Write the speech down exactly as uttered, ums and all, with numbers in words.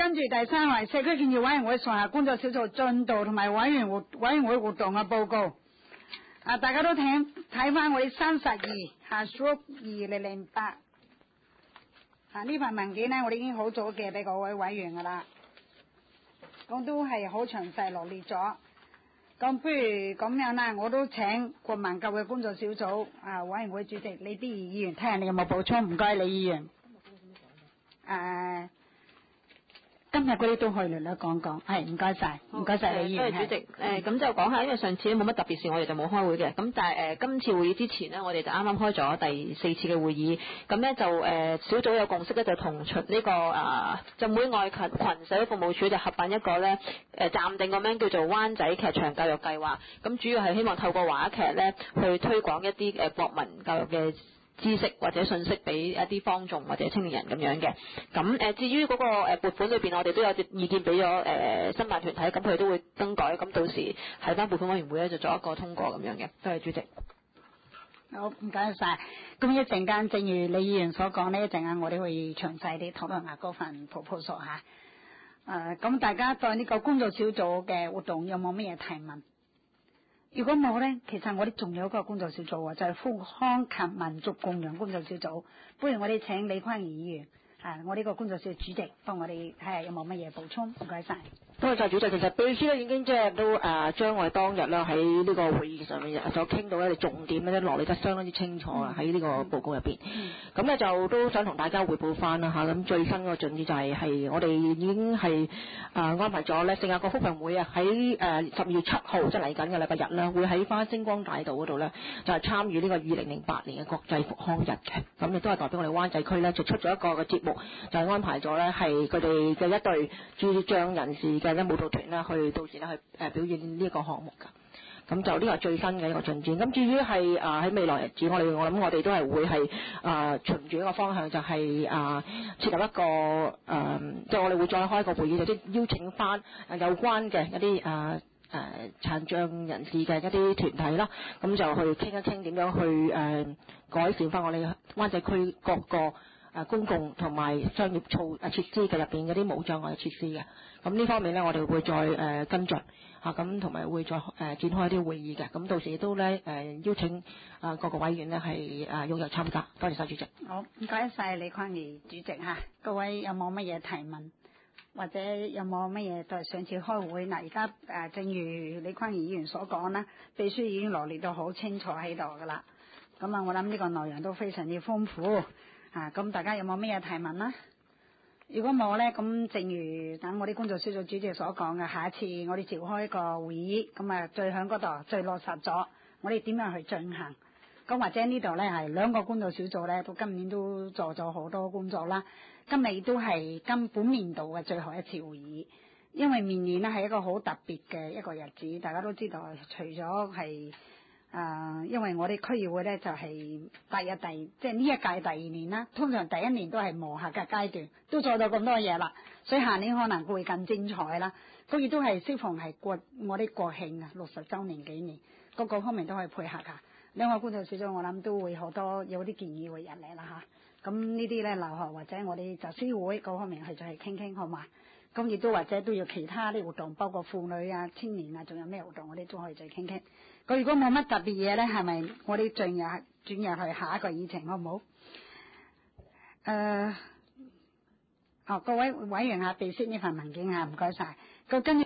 跟住第三位社區建設委員會上下工作小組進度同埋委員活委員會活動嘅報告。啊，大家都睇睇翻我哋三十二下屬二零零八。啊，呢份文件呢，我哋已經好早寄俾各位委員噶啦，咁都係好詳細羅列咗。咁不如咁樣啦，我都請國民教育工作小組啊委員會主席李必儀議員睇下你有冇補充，唔該李議員。誒，今日嗰啲都可以略略講講，係唔該晒，唔該晒李議員。 多謝主席。誒，咁就講下，因為上次冇乜特別事，我哋就冇開會嘅。咁但係誒、呃，今次會議之前呢，我哋就啱啱開咗第四次嘅會議。咁咧就誒、呃、小組有共識咧，就同出呢個啊浸會愛群群社會服務處就合辦一個咧誒暫定個名叫做灣仔劇場教育計劃。咁主要係希望透過話劇咧去推廣一啲誒國民教育嘅知識或者信息俾一啲坊眾或者青年人咁樣嘅。咁誒至於嗰個誒撥款裏邊，我哋都有意見俾咗誒申辦團體，咁佢哋都會更改，咁到時喺翻撥款委員會咧就做一個通過咁樣嘅。多謝主席。 好，唔該晒。咁一陣間，正如李議員所講呢，一陣間我哋會詳細啲討論下嗰份 proposal 嚇。誒，咁大家對呢個工作小組嘅活動有冇乜嘢提問？如果冇呢，其實我哋仲有一個工作小組喎，就係復康及民族共融工作小組。不如我哋請李坤儀議員，啊，我呢個工作小組主席，幫我哋睇下有冇乜嘢補充。唔該晒。 多謝主席。其實秘書咧已經即係都誒將我哋當日啦喺呢個會議上面就傾到咧重點咧羅列得相當之清楚啊，喺呢個報告入邊。咁咧就都想同大家彙報翻啦嚇。咁最新個進展就係係我哋已經係誒安排咗咧聖雅各福群會啊喺誒十二月七號即係嚟緊嘅禮拜日啦，會喺翻星光大道嗰度咧就係參與呢個二零零八年嘅國際復康日嘅。咁亦都係代表我哋灣仔區咧就出咗一個嘅節目，就係安排咗咧係佢哋嘅一隊智障人士嘅舞蹈團啦，去到時咧去誒表演呢一個項目㗎。咁就呢個係最新嘅一個進展。咁至於係啊喺未來日子，我哋我諗我哋都係會係啊循住一個方向，就係啊設立一個誒，即係我哋會再開一個會議，就即係邀請翻有關嘅一啲啊誒殘障人士嘅一啲團體啦，咁就去傾一傾點樣去誒改善翻我哋灣仔區各個誒公共同埋商業措誒設施嘅入邊嗰啲無障礙嘅設施嘅。咁呢方面咧，我哋會再誒、呃、跟進嚇，咁同埋會再誒、呃、展開一啲會議嘅。咁到時都咧誒、呃、邀請啊、呃、各個委員咧係誒踴躍參加。多謝晒主席。 好，唔該晒李坤儀主席嚇。各位有冇乜嘢提問，或者有冇乜嘢對上次開會嗱？而家誒正如李坤儀議員所講啦，秘書已經羅列到好清楚喺度噶啦。咁啊，我諗呢個內容都非常之豐富啊。咁大家有冇乜嘢提問啦？如果冇呢，咁正如等我啲工作小組主席所講嘅，下一次我哋召開一個會議，咁啊最響嗰度最落實咗，我哋點樣去進行？咁或者呢度呢係兩個工作小組呢，到今年都做咗好多工作啦。今日亦都係今本年度嘅最後一次會議，因為明年呢係一個好特別嘅一個日子，大家都知道，除咗係。誒、呃，因為我哋區議會咧就係、是、第一第即係呢一屆第二年啦，通常第一年都係磨合嘅階段，都做到咁多嘢啦，所以下年可能會更精彩啦。咁亦都係適逢係國我哋國慶啊六十週年紀念，各個方面都可以配合噶。兩個工作小組我諗都會好多有啲建議會入嚟啦嚇。咁呢啲咧留學或者我哋集思會各方面係再係傾傾好嘛？咁亦都或者都要其他啲活動，包括婦女啊、青年啊，仲有咩活動，我哋都可以再傾傾。咁如果冇乜特別嘢咧，係咪我哋進入轉入去下一個議程好唔好？誒、呃，哦，各位委員啊，備悉呢份文件啊，唔該晒。咁跟住。